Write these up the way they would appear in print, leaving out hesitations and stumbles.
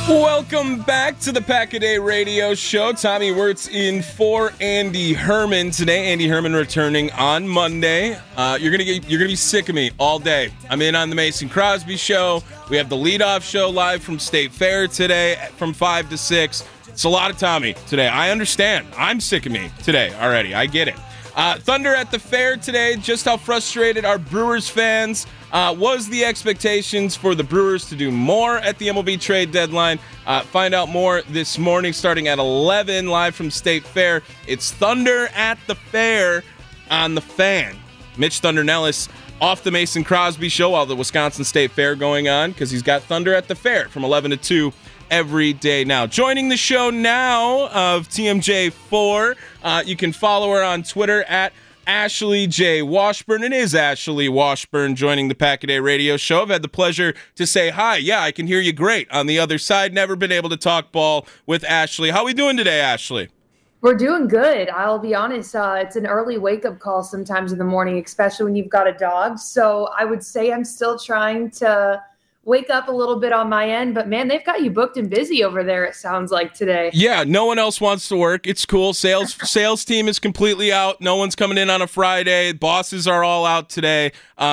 Welcome back to the Pack-A-Day Radio Show. Tommy Wirtz in for Andy Herman today. Andy Herman returning on Monday. You're gonna be sick of me all day. I'm in on the Mason Crosby Show. We have the leadoff show live from State Fair today from 5 to 6. It's a lot of Tommy today. I understand. I'm sick of me today already. I get it. Thunder at the Fair today. Just how frustrated our Brewers fans was the expectations for the Brewers to do more at the MLB trade deadline. Find out more this morning starting at 11 live from State Fair. It's Thunder at the Fair on the Fan. Mitch Thunder Nellis off the Mason Crosby Show while the Wisconsin State Fair going on because he's got Thunder at the Fair from 11 to 2 every day now. Joining the show now of TMJ4, you can follow her on Twitter at Ashley J. Washburn. It is Ashley Washburn joining the Pack-A-Day Radio Show. I've had the pleasure to say hi. Yeah, I can hear you great on the other side. Never been able to talk ball with Ashley. How we doing today, Ashley? We're doing good. I'll be honest. It's an early wake-up call sometimes in the morning, especially when you've got a dog. So I would say I'm still trying to wake up a little bit on my end, but man, they've got you booked and busy over there, it sounds like today. Yeah, no one else wants to work. It's cool. Sales team is completely out. No one's coming in on a Friday. Bosses are all out today.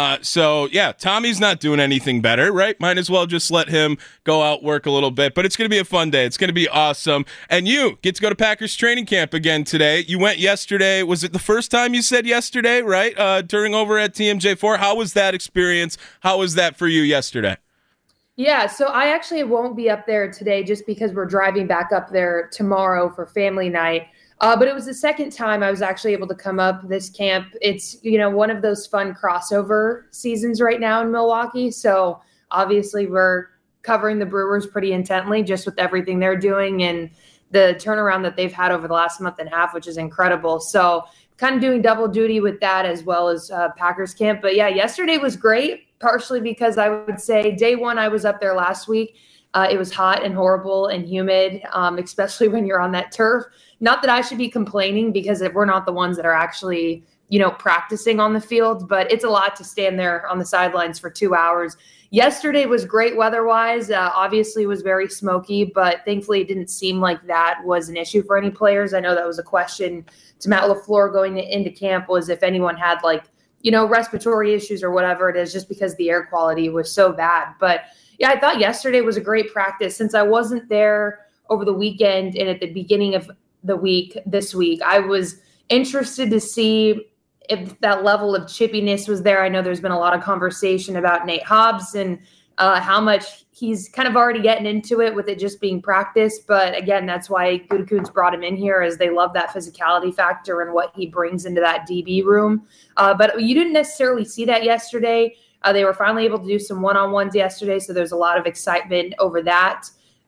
So yeah, Tommy's not doing anything better, right? Might as well just let him go out, work a little bit. But it's going to be a fun day. It's going to be awesome. And you get to go to Packers training camp again today. You went yesterday. Was it the first time you said yesterday, right? During over at TMJ4. How was that experience? How was that for you yesterday? Yeah, so I actually won't be up there today just because we're driving back up there tomorrow for family night. But it was the second time I was actually able to come up this camp. It's, one of those fun crossover seasons right now in Milwaukee. So obviously we're covering the Brewers pretty intently just with everything they're doing and the turnaround that they've had over the last month and a half, which is incredible. So kind of doing double duty with that as well as Packers camp. But yeah, yesterday was great. Partially because I would say day one, I was up there last week. It was hot and horrible and humid, especially when you're on that turf. Not that I should be complaining because we're not the ones that are actually, practicing on the field, but it's a lot to stand there on the sidelines for 2 hours. Yesterday was great weather-wise. Obviously, it was very smoky, but thankfully it didn't seem like that was an issue for any players. I know that was a question to Matt LaFleur going into camp was if anyone had respiratory issues or whatever it is, just because the air quality was so bad. But yeah, I thought yesterday was a great practice. Since I wasn't there over the weekend and at the beginning of the week, this week, I was interested to see if that level of chippiness was there. I know there's been a lot of conversation about Nate Hobbs and how much he's kind of already getting into it with it just being practice. But again, that's why Gutekunst brought him in here, as they love that physicality factor and what he brings into that DB room. But you didn't necessarily see that yesterday. They were finally able to do some one-on-ones yesterday, so there's a lot of excitement over that.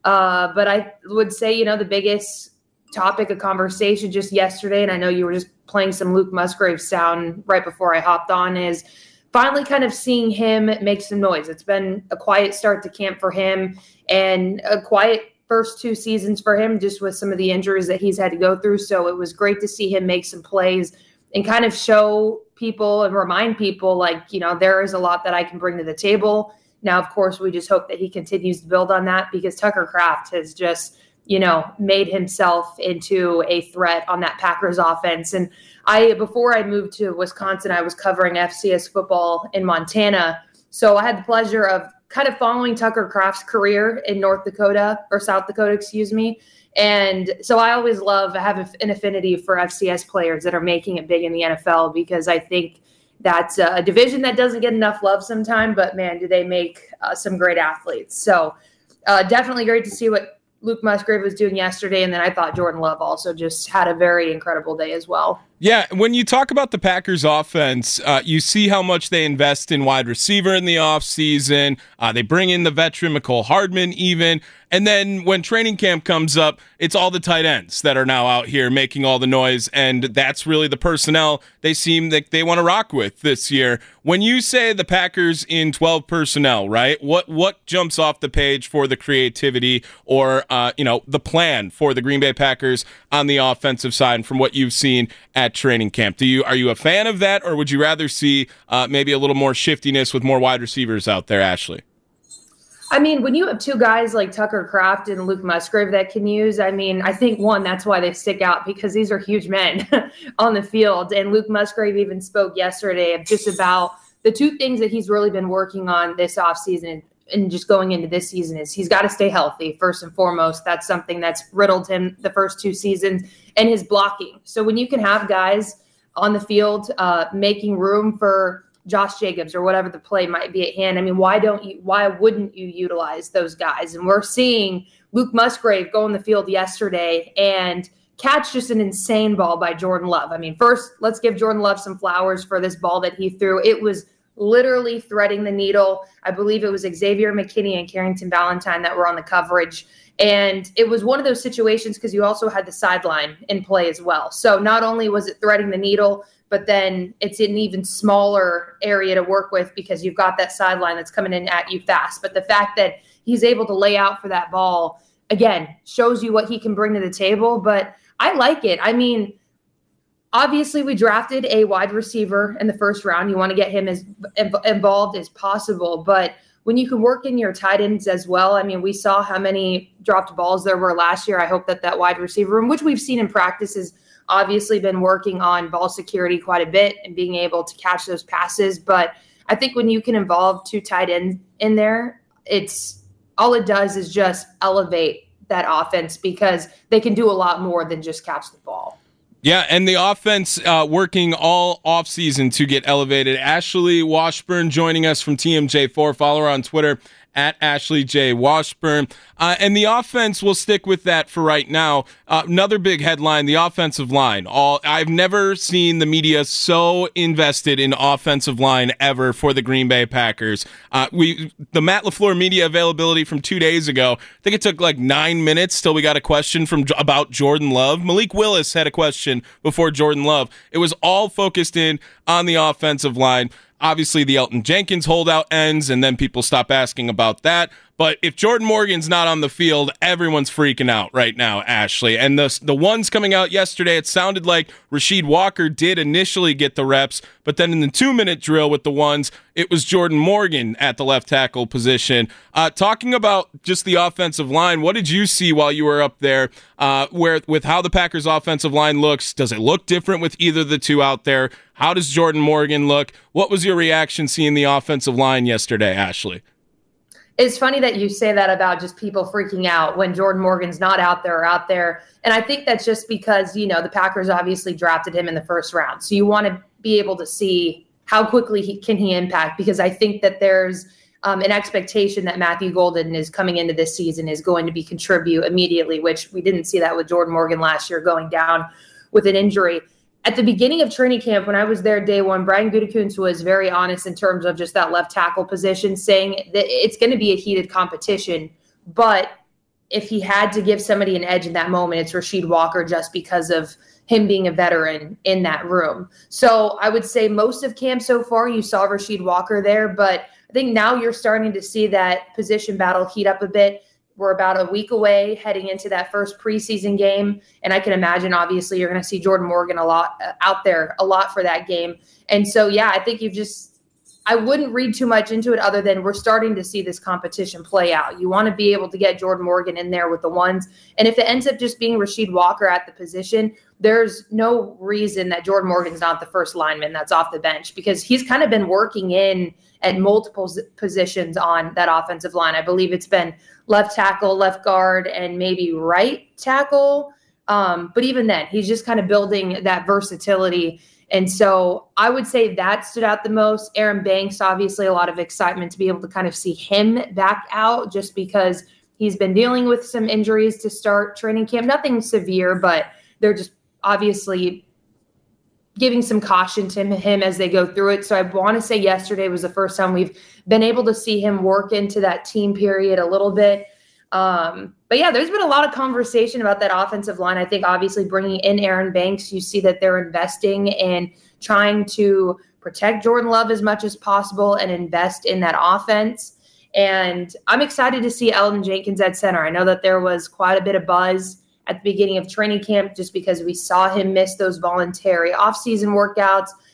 But I would say, the biggest topic of conversation just yesterday, and I know you were just playing some Luke Musgrave sound right before I hopped on, is finally kind of seeing him make some noise. It's been a quiet start to camp for him and a quiet first 2 seasons for him, just with some of the injuries that he's had to go through. So it was great to see him make some plays and kind of show people and remind people there is a lot that I can bring to the table. Now, of course, we just hope that he continues to build on that because Tucker Kraft has just, made himself into a threat on that Packers offense. And before I moved to Wisconsin, I was covering FCS football in Montana. So I had the pleasure of kind of following Tucker Kraft's career in South Dakota, excuse me. And so I always have an affinity for FCS players that are making it big in the NFL because I think that's a division that doesn't get enough love sometimes, but man, do they make some great athletes. So definitely great to see what Luke Musgrave was doing yesterday. And then I thought Jordan Love also just had a very incredible day as well. Yeah, when you talk about the Packers offense, you see how much they invest in wide receiver in the offseason. They bring in the veteran Mecole Hardman even. And then when training camp comes up, it's all the tight ends that are now out here making all the noise. And that's really the personnel they seem that they want to rock with this year. When you say the Packers in 12 personnel, right, what jumps off the page for the creativity or, the plan for the Green Bay Packers on the offensive side and from what you've seen at training camp? Are you a fan of that, or would you rather see maybe a little more shiftiness with more wide receivers out there, Ashley? I mean, when you have two guys like Tucker Kraft and Luke Musgrave that can use, I mean, I think that's why they stick out, because these are huge men on the field. And Luke Musgrave even spoke yesterday just about the two things that he's really been working on this offseason and just going into this season is he's got to stay healthy first and foremost. That's something that's riddled him the first two seasons, and his blocking. So when you can have guys on the field making room for Josh Jacobs or whatever the play might be at hand, I mean, why wouldn't you utilize those guys? And we're seeing Luke Musgrave go on the field yesterday and catch just an insane ball by Jordan Love. I mean, first, let's give Jordan Love some flowers for this ball that he threw. It was literally threading the needle. I believe it was Xavier McKinney and Carrington Valentine that were on the coverage. And it was one of those situations because you also had the sideline in play as well. So not only was it threading the needle, but then it's an even smaller area to work with because you've got that sideline that's coming in at you fast. But the fact that he's able to lay out for that ball, again, shows you what he can bring to the table. But I like it. I mean, obviously we drafted a wide receiver in the first round. You want to get him as involved as possible. But when you can work in your tight ends as well, I mean, we saw how many dropped balls there were last year. I hope that wide receiver room, which we've seen in practice, has obviously been working on ball security quite a bit and being able to catch those passes. But I think when you can involve two tight ends in there, all it does is just elevate that offense because they can do a lot more than just catch the ball. Yeah, and the offense working all offseason to get elevated. Ashley Washburn joining us from TMJ4. Follow her on Twitter at Ashley J. Washburn. And the offense, will stick with that for right now. Another big headline, the offensive line. I've never seen the media so invested in offensive line ever for the Green Bay Packers. The Matt LaFleur media availability from 2 days ago, I think it took like 9 minutes till we got a question about Jordan Love. Malik Willis had a question before Jordan Love. It was all focused in on the offensive line. Obviously, the Elton Jenkins holdout ends, and then people stop asking about that. But if Jordan Morgan's not on the field, everyone's freaking out right now, Ashley. And the ones coming out yesterday, it sounded like Rasheed Walker did initially get the reps, but then in the 2-minute drill with the ones, it was Jordan Morgan at the left tackle position. Talking about just the offensive line, what did you see while you were up there with how the Packers offensive line looks? Does it look different with either of the two out there? How does Jordan Morgan look? What was your reaction seeing the offensive line yesterday, Ashley? It's funny that you say that about just people freaking out when Jordan Morgan's not out there or out there. And I think that's just because, the Packers obviously drafted him in the first round. So you want to be able to see how quickly he can impact, because I think that there's an expectation that Matthew Golden is coming into this season is going to be contribute immediately, which we didn't see that with Jordan Morgan last year going down with an injury. At the beginning of training camp, when I was there day one, Brian Gutekunst was very honest in terms of just that left tackle position, saying that it's going to be a heated competition. But if he had to give somebody an edge in that moment, it's Rasheed Walker, just because of him being a veteran in that room. So I would say most of camp so far, you saw Rasheed Walker there. But I think now you're starting to see that position battle heat up a bit. We're about a week away heading into that first preseason game. And I can imagine, obviously, you're going to see Jordan Morgan a lot for that game. And so, yeah, I think I wouldn't read too much into it other than we're starting to see this competition play out. You want to be able to get Jordan Morgan in there with the ones. And if it ends up just being Rasheed Walker at the position, there's no reason that Jordan Morgan's not the first lineman that's off the bench, because he's kind of been working in at multiple positions on that offensive line. I believe it's been left tackle, left guard, and maybe right tackle. But even then, he's just kind of building that versatility. And so I would say that stood out the most. Aaron Banks, obviously a lot of excitement to be able to kind of see him back out, just because he's been dealing with some injuries to start training camp. Nothing severe, but they're just obviously giving some caution to him as they go through it. So I want to say yesterday was the first time we've been able to see him work into that team period a little bit. But yeah, there's been a lot of conversation about that offensive line. I think obviously bringing in Aaron Banks, you see that they're investing in trying to protect Jordan Love as much as possible and invest in that offense. And I'm excited to see Elton Jenkins at center. I know that there was quite a bit of buzz at the beginning of training camp just because we saw him miss those voluntary offseason workouts.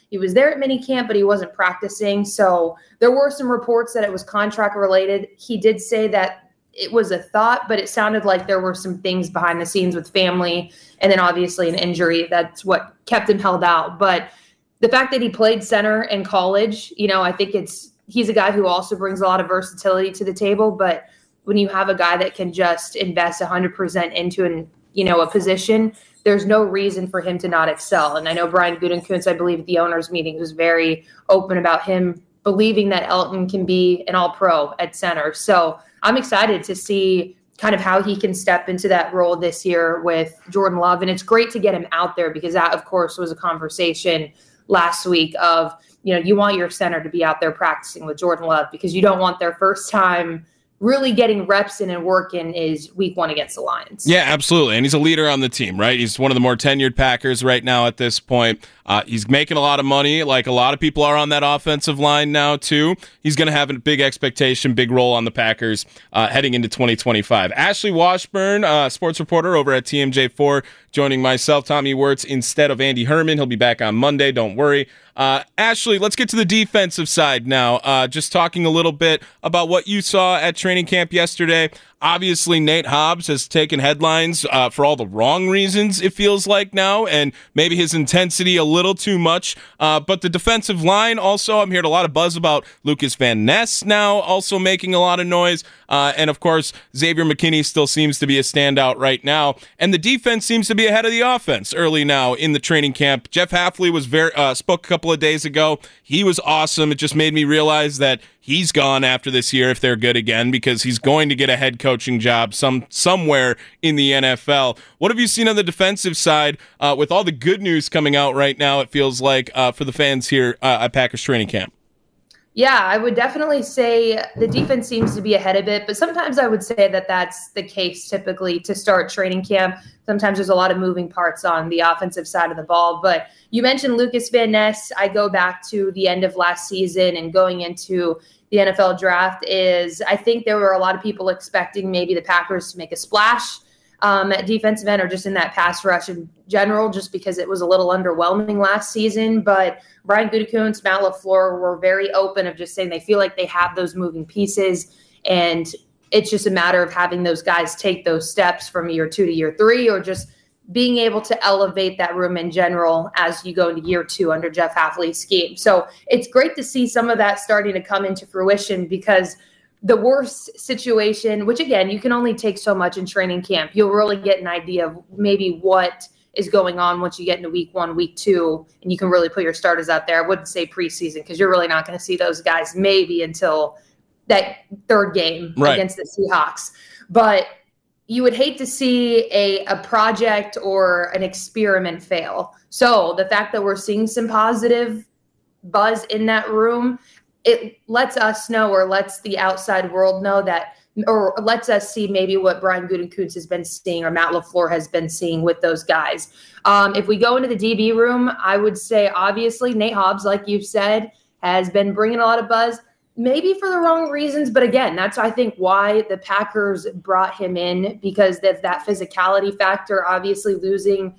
He was there at minicamp, but he wasn't practicing. So there were some reports that it was contract related. He did say that it was a thought, but it sounded like there were some things behind the scenes with family and then obviously an injury. That's what kept him held out. But the fact that he played center in college, I think he's a guy who also brings a lot of versatility to the table. But when you have a guy that can just invest 100% into a position, there's no reason for him to not excel. And I know Brian Gutekunst, I believe at the owners' meeting, was very open about him believing that Elton can be an all-pro at center. So I'm excited to see kind of how he can step into that role this year with Jordan Love. And it's great to get him out there because that, of course, was a conversation last week of, you want your center to be out there practicing with Jordan Love because you don't want their first time really getting reps in and working is week 1 against the Lions. Yeah, absolutely. And he's a leader on the team, right? He's one of the more tenured Packers right now at this point. He's making a lot of money, like a lot of people are on that offensive line now, too. He's going to have a big expectation, big role on the Packers heading into 2025. Ashley Washburn, sports reporter over at TMJ4, joining myself, Tommy Wirtz, instead of Andy Herman. He'll be back on Monday, don't worry. Ashley, let's get to the defensive side now. Just talking a little bit about what you saw at training camp yesterday. Obviously, Nate Hobbs has taken headlines for all the wrong reasons, it feels like now, and maybe his intensity a little too much. But the defensive line also, I'm hearing a lot of buzz about Lucas Van Ness now also making a lot of noise. And, of course, Xavier McKinney still seems to be a standout right now. And the defense seems to be ahead of the offense early now in the training camp. Jeff Hafley was spoke a couple of days ago. He was awesome. It just made me realize that he's gone after this year if they're good again because he's going to get a head coaching job somewhere in the NFL. What have you seen on the defensive side with all the good news coming out right now, it feels like, for the fans here at Packers training camp? Yeah, I would definitely say the defense seems to be ahead of it, but sometimes I would say that that's the case typically to start training camp. Sometimes there's a lot of moving parts on the offensive side of the ball, but you mentioned Lucas Van Ness. I go back to the end of last season and going into the NFL draft I think there were a lot of people expecting maybe the Packers to make a splash at defensive end or just in that pass rush in general, just because it was a little underwhelming last season. But Brian Gutekunst, Matt LaFleur were very open of just saying they feel like they have those moving pieces, and it's just a matter of having those guys take those steps from year 2 to year 3, or just being able to elevate that room in general as you go into year 2 under Jeff Hafley's scheme. So it's great to see some of that starting to come into fruition, because the worst situation, which again, you can only take so much in training camp, you'll really get an idea of maybe what is going on once you get into week 1, week 2, and you can really put your starters out there. I wouldn't say preseason because you're really not going to see those guys maybe until that 3rd game against the Seahawks. But you would hate to see a project or an experiment fail. So the fact that we're seeing some positive buzz in that room, it lets us know, or lets the outside world know that, or lets us see maybe what Brian Gutekunst has been seeing or Matt LaFleur has been seeing with those guys. If we go into the DB room, I would say obviously Nate Hobbs, like you've said, has been bringing a lot of buzz. Maybe for the wrong reasons, but again, that's, I think, why the Packers brought him in, because of that physicality factor. Obviously, losing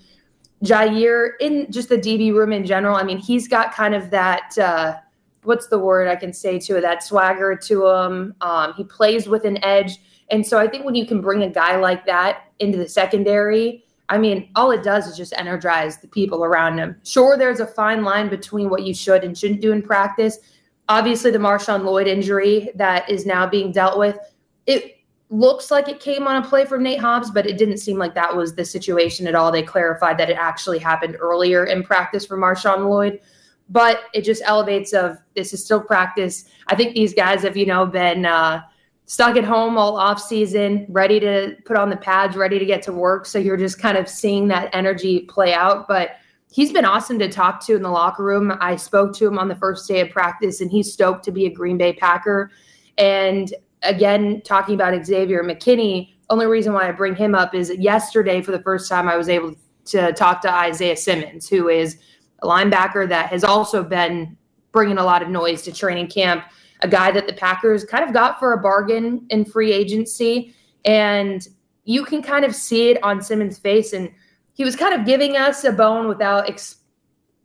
Jair in just the DB room in general. I mean, he's got kind of that, what's the word I can say to it, that swagger to him. He plays with an edge. And so I think when you can bring a guy like that into the secondary, I mean, all it does is just energize the people around him. Sure, there's a fine line between what you should and shouldn't do in practice. Obviously, the Marshawn Lloyd injury that is now being dealt with, it looks like it came on a play from Nate Hobbs, but it didn't seem like that was the situation at all. They clarified that it actually happened earlier in practice for Marshawn Lloyd, but it just elevates of this is still practice. I think these guys have, been stuck at home all off season, ready to put on the pads, ready to get to work. So you're just kind of seeing that energy play out. But he's been awesome to talk to in the locker room. I spoke to him on the first day of practice, and he's stoked to be a Green Bay Packer. And again, talking about Xavier McKinney, only reason why I bring him up is yesterday, for the first time, I was able to talk to Isaiah Simmons, who is a linebacker that has also been bringing a lot of noise to training camp, a guy that the Packers kind of got for a bargain in free agency. And you can kind of see it on Simmons' face, and he was kind of giving us a bone without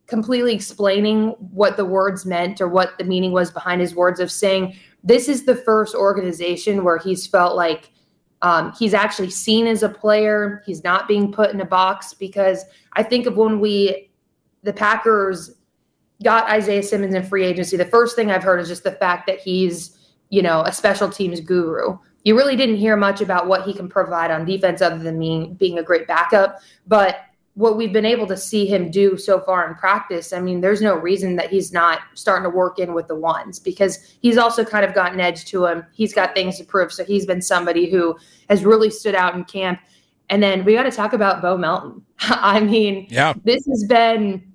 completely explaining what the words meant or what the meaning was behind his words of saying this is the first organization where he's felt like he's actually seen as a player. He's not being put in a box, because I think of when the Packers got Isaiah Simmons in free agency, the first thing I've heard is just the fact that he's, a special teams guru. You really didn't hear much about what he can provide on defense other than being a great backup. But what we've been able to see him do so far in practice, I mean, there's no reason that he's not starting to work in with the ones, because he's also kind of got an edge to him. He's got things to prove. So he's been somebody who has really stood out in camp. And then we got to talk about Bo Melton. I mean, This has been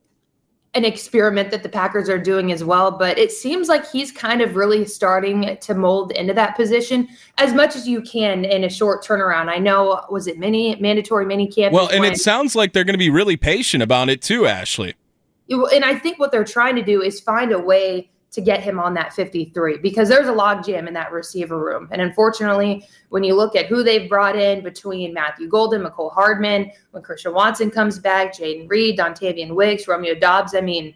an experiment that the Packers are doing as well, but it seems like he's kind of really starting to mold into that position as much as you can in a short turnaround. I know, was it mandatory mini camp? Well, and it sounds like they're going to be really patient about it too, Ashley. And I think what they're trying to do is find a way to get him on that 53, because there's a logjam in that receiver room. And unfortunately, when you look at who they've brought in between Matthew Golden, Mecole Hardman, when Christian Watson comes back, Jaden Reed, Dontavian Wicks, Romeo Doubs, I mean,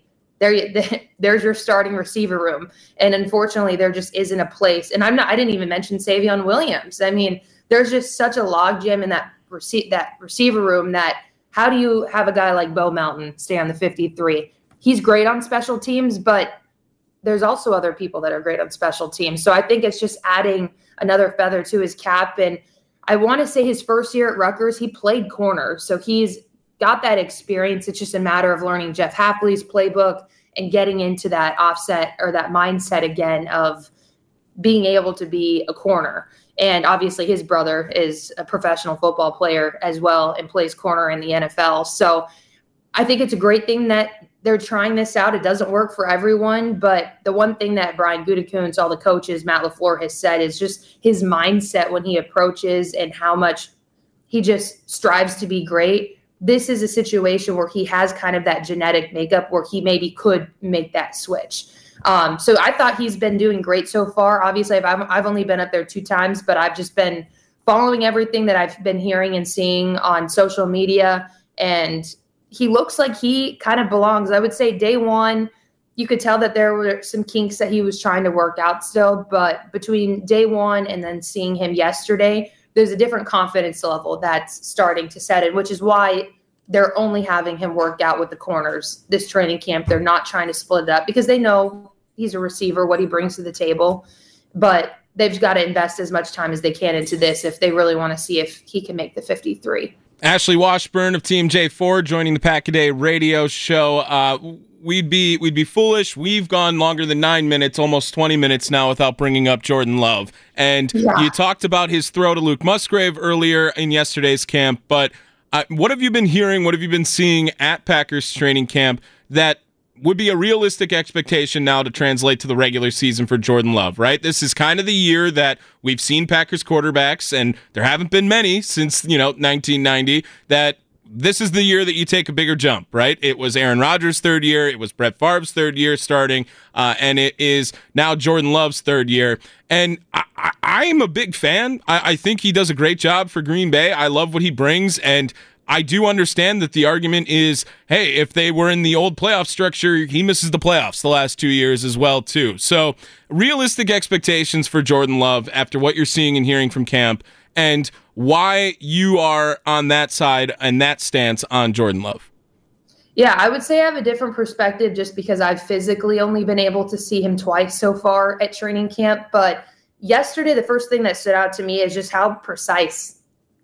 there's your starting receiver room. And unfortunately, there just isn't a place. And I didn't even mention Savion Williams. I mean, there's just such a logjam in that receiver room that how do you have a guy like Bo Melton stay on the 53? He's great on special teams, but there's also other people that are great on special teams. So I think it's just adding another feather to his cap. And I want to say his first year at Rutgers, he played corner. So he's got that experience. It's just a matter of learning Jeff Hafley's playbook and getting into that offset or that mindset again of being able to be a corner. And obviously his brother is a professional football player as well and plays corner in the NFL. So I think it's a great thing that they're trying this out. It doesn't work for everyone, but the one thing that Brian Gutekunst, all the coaches, Matt LaFleur has said is just his mindset when he approaches and how much he just strives to be great. This is a situation where he has kind of that genetic makeup where he maybe could make that switch. So I thought he's been doing great so far. Obviously, I've only been up there 2 times, but I've just been following everything that I've been hearing and seeing on social media, and he looks like he kind of belongs. I would say day one, you could tell that there were some kinks that he was trying to work out still, but between day one and then seeing him yesterday, there's a different confidence level that's starting to set in, which is why they're only having him work out with the corners this training camp. They're not trying to split it up because they know he's a receiver, what he brings to the table, but they've got to invest as much time as they can into this if they really want to see if he can make the 53. Ashley Washburn of Team J4 joining the Pack-A-Day radio show. We'd be foolish. We've gone longer than 9 minutes, almost 20 minutes now without bringing up Jordan Love. And you talked about his throw to Luke Musgrave earlier in yesterday's camp, but what have you been hearing, what have you been seeing at Packers training camp that would be a realistic expectation now to translate to the regular season for Jordan Love, right? This is kind of the year that we've seen Packers quarterbacks, and there haven't been many since, 1990, that this is the year that you take a bigger jump, right? It was Aaron Rodgers' third year. It was Brett Favre's third year starting, and it is now Jordan Love's third year. And I'm a big fan. I think he does a great job for Green Bay. I love what he brings, and I do understand that the argument is, hey, if they were in the old playoff structure, he misses the playoffs the last 2 years as well, too. So realistic expectations for Jordan Love after what you're seeing and hearing from camp, and why you are on that side and that stance on Jordan Love. Yeah, I would say I have a different perspective just because I've physically only been able to see him twice so far at training camp. But yesterday, the first thing that stood out to me is just how precise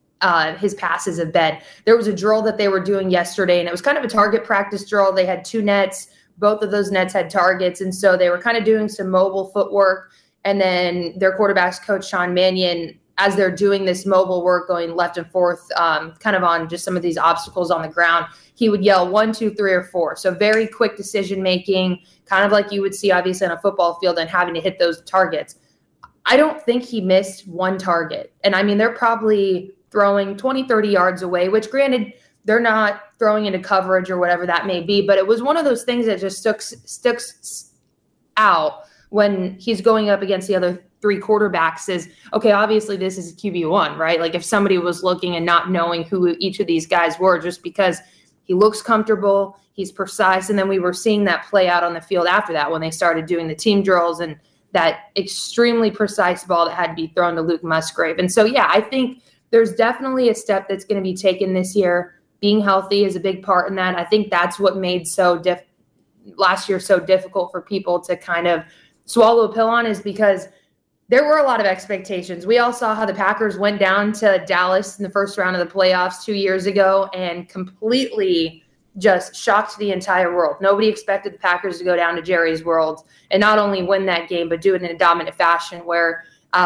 his passes have been. There was a drill that they were doing yesterday, and it was kind of a target practice drill. They had 2 nets. Both of those nets had targets, and so they were kind of doing some mobile footwork. And then their quarterbacks coach, Sean Mannion, as they're doing this mobile work, going left and forth, kind of on just some of these obstacles on the ground, he would yell 1, 2, 3, or 4. So very quick decision-making, kind of like you would see, obviously, on a football field and having to hit those targets. I don't think he missed one target. And, I mean, they're probably throwing 20, 30 yards away, which granted, they're not throwing into coverage or whatever that may be, but it was one of those things that just sticks out when he's going up against the other 3 quarterbacks is, okay, obviously this is QB1, right? Like if somebody was looking and not knowing who each of these guys were, just because He looks comfortable. He's precise. And then we were seeing that play out on the field after that when they started doing the team drills and that extremely precise ball that had to be thrown to Luke Musgrave. And so, yeah, I think there's definitely a step that's going to be taken this year. Being healthy is a big part in that. I think that's what made last year so difficult for people to kind of swallow a pill on, is because there were a lot of expectations. We all saw how the Packers went down to Dallas in the first round of the playoffs 2 years ago and completely just shocked the entire world. Nobody expected the Packers to go down to Jerry's World and not only win that game, but do it in a dominant fashion where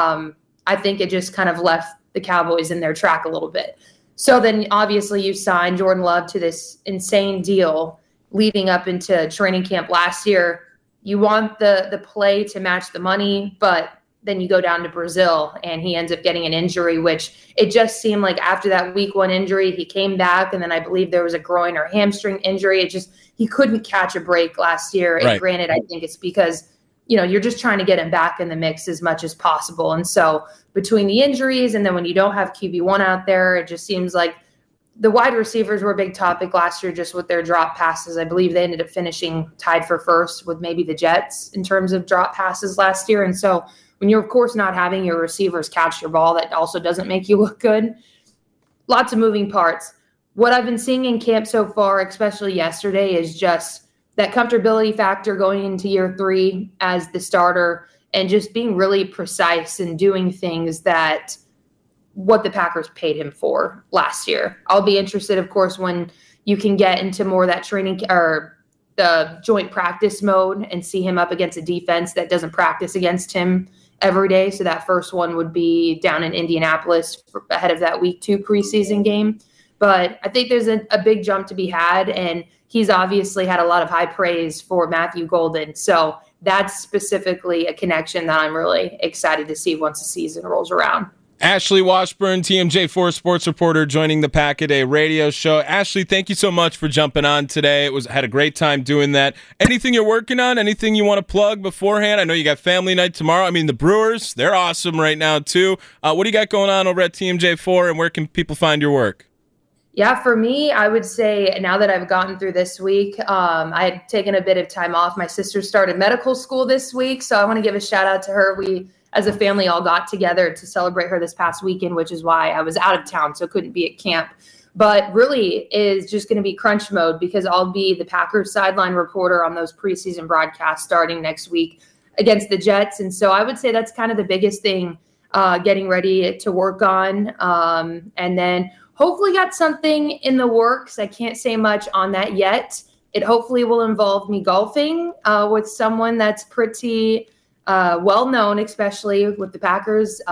I think it just kind of left the Cowboys in their track a little bit. So then obviously you signed Jordan Love to this insane deal leading up into training camp last year. You want the play to match the money, but then you go down to Brazil and he ends up getting an injury, which it just seemed like after that week 1 injury, he came back. And then I believe there was a groin or hamstring injury. He couldn't catch a break last year. Right. And granted, I think it's because, you're just trying to get him back in the mix as much as possible. And so between the injuries and then when you don't have QB1 out there, it just seems like the wide receivers were a big topic last year just with their drop passes. I believe they ended up finishing tied for first with maybe the Jets in terms of drop passes last year. And so when you're, of course, not having your receivers catch your ball, that also doesn't make you look good. Lots of moving parts. What I've been seeing in camp so far, especially yesterday, is just that comfortability factor going into year 3 as the starter and just being really precise and doing things that what the Packers paid him for last year. I'll be interested, of course, when you can get into more of that training or the joint practice mode and see him up against a defense that doesn't practice against him every day. So that first one would be down in Indianapolis ahead of that week 2 preseason game. But I think there's a big jump to be had, and he's obviously had a lot of high praise for Matthew Golden. So that's specifically a connection that I'm really excited to see once the season rolls around. Ashley Washburn, TMJ4 sports reporter, joining the Pack-A-Day radio show. Ashley, thank you so much for jumping on today. Had a great time doing that. Anything you're working on? Anything you want to plug beforehand? I know you got family night tomorrow. I mean, the Brewers, they're awesome right now too. What do you got going on over at TMJ4, and where can people find your work? Yeah, for me, I would say now that I've gotten through this week, I had taken a bit of time off. My sister started medical school this week, so I want to give a shout out to her. We, as a family, all got together to celebrate her this past weekend, which is why I was out of town, so couldn't be at camp. But really is just going to be crunch mode because I'll be the Packers sideline reporter on those preseason broadcasts starting next week against the Jets. And so I would say that's kind of the biggest thing, getting ready to work on. And then hopefully got something in the works. I can't say much on that yet. It hopefully will involve me golfing with someone that's pretty well-known, especially with the Packers.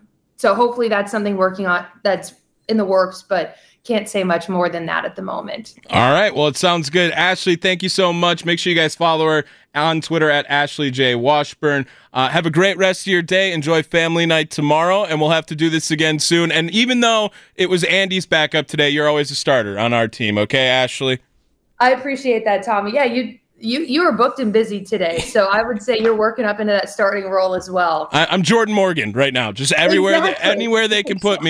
So hopefully that's something working on that's in the works, but can't say much more than that at the moment. All right. Well, it sounds good. Ashley, thank you so much. Make sure you guys follow her on Twitter at Ashley J. Washburn. Have a great rest of your day. Enjoy family night tomorrow, and we'll have to do this again soon. And even though it was Andy's backup today, you're always a starter on our team. Okay, Ashley? I appreciate that, Tommy. Yeah, you were booked and busy today, so I would say you're working up into that starting role as well. I'm Jordan Morgan right now. Just everywhere, Exactly. anywhere they can put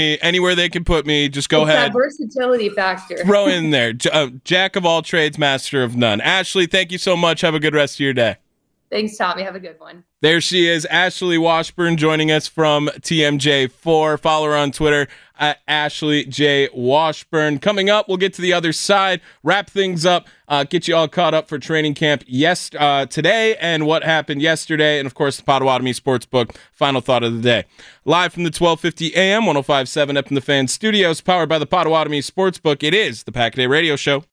me, just go ahead. That versatility factor. Throw in there. Jack of all trades, master of none. Ashley, thank you so much. Have a good rest of your day. Thanks, Tommy. Have a good one. There she is, Ashley Washburn, joining us from TMJ4. Follow her on Twitter at Ashley J. Washburn. Coming up, we'll get to the other side, wrap things up, get you all caught up for training camp today and what happened yesterday, and, of course, the Potawatomi Sportsbook final thought of the day. Live from the 1250 AM, 105.7 up in the Fan Studios, powered by the Potawatomi Sportsbook, it is the Pack-A-Day Radio Show.